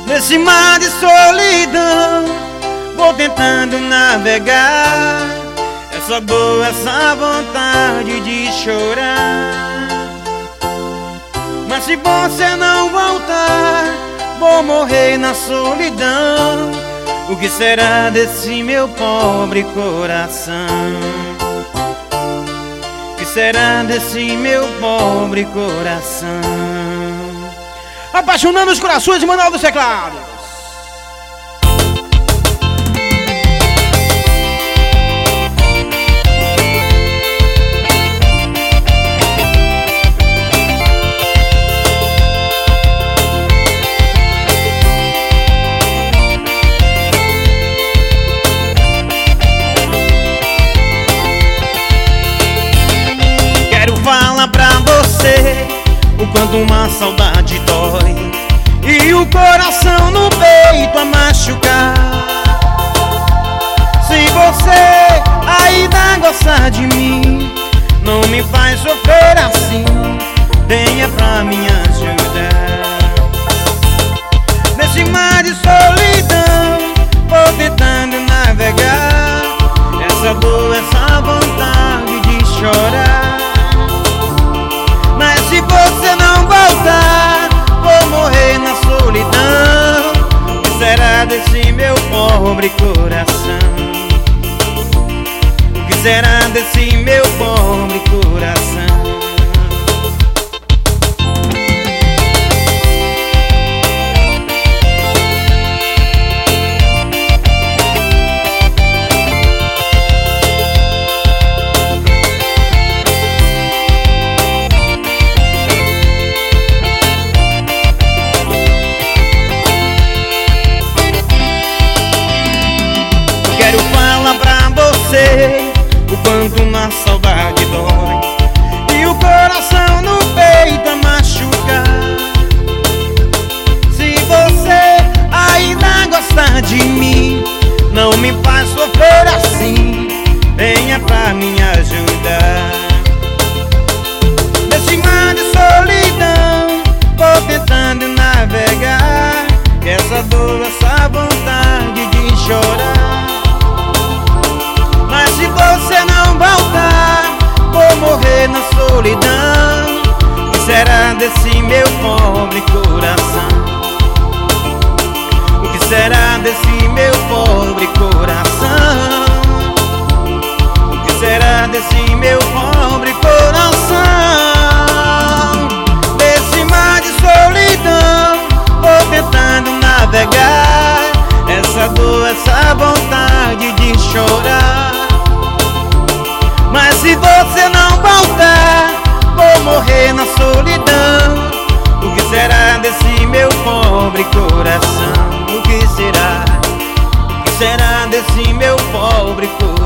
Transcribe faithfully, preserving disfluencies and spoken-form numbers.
Nesse mar de solidão vou tentando navegar. Essa dor, essa vontade de chorar. Mas se você não voltar, vou morrer na solidão. O que será desse meu pobre coração? O que será desse meu pobre coração? Apaixonando os corações de Manuel dos Teclados. O quanto uma saudade dói e o coração no peito a machucar. Se você ainda gostar de mim, não me faz sofrer assim, venha pra me ajudar. Nesse mar de solidão vou tentando navegar. Essa dor, essa vontade de chorar. Mas se você não voltar, vou morrer na solidão. O que será desse meu pobre coração? O que será desse meu pobre coração? O quanto na saudade dói e o coração no peito a machucar. Se você ainda gostar de mim, não me faz sofrer assim, venha pra me ajudar. Nesse mar de solidão vou tentando navegar. Essa dor, essa vontade de chorar. Mas se você não voltar, vou morrer na solidão. O que será desse meu pobre coração? O que será desse meu pobre coração? O que será desse meu pobre coração? Nesse mar de solidão vou tentando navegar. Essa dor, essa vontade de chorar. Mas se você não voltar, vou morrer na solidão. O que será desse meu pobre coração? O que será? O que será desse meu pobre coração?